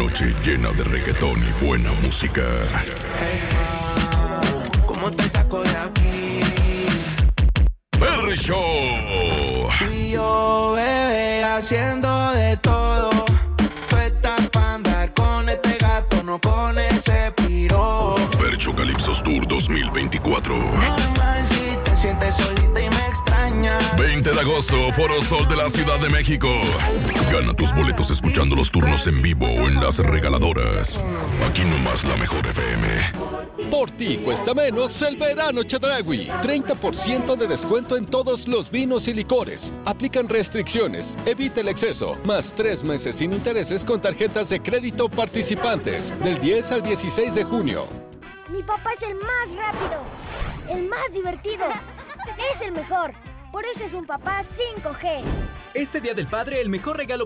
noche llena de reggaetón y buena música. ¿Cómo te saco de aquí? Perry Show. Tú y yo, bebé, haciendo de todo. Tú estás para andar con este gato, no con ese piro. Fercho Calypsos Tour 2024. Normal si te sientes solita y me extrañas. 20 de agosto, Foro Sol de la Ciudad de México. Gana tus boletos escuchando los turnos en vivo o en las regaladoras. Aquí nomás la mejor FM. Por ti cuesta menos el verano Chedraui. 30% de descuento en todos los vinos y licores. Aplican restricciones. Evita el exceso. Más 3 meses sin intereses con tarjetas de crédito participantes. Del 10 al 16 de junio. Mi papá es el más rápido, el más divertido, es el mejor. Por eso es un papá 5G. Este Día del Padre, el mejor regalo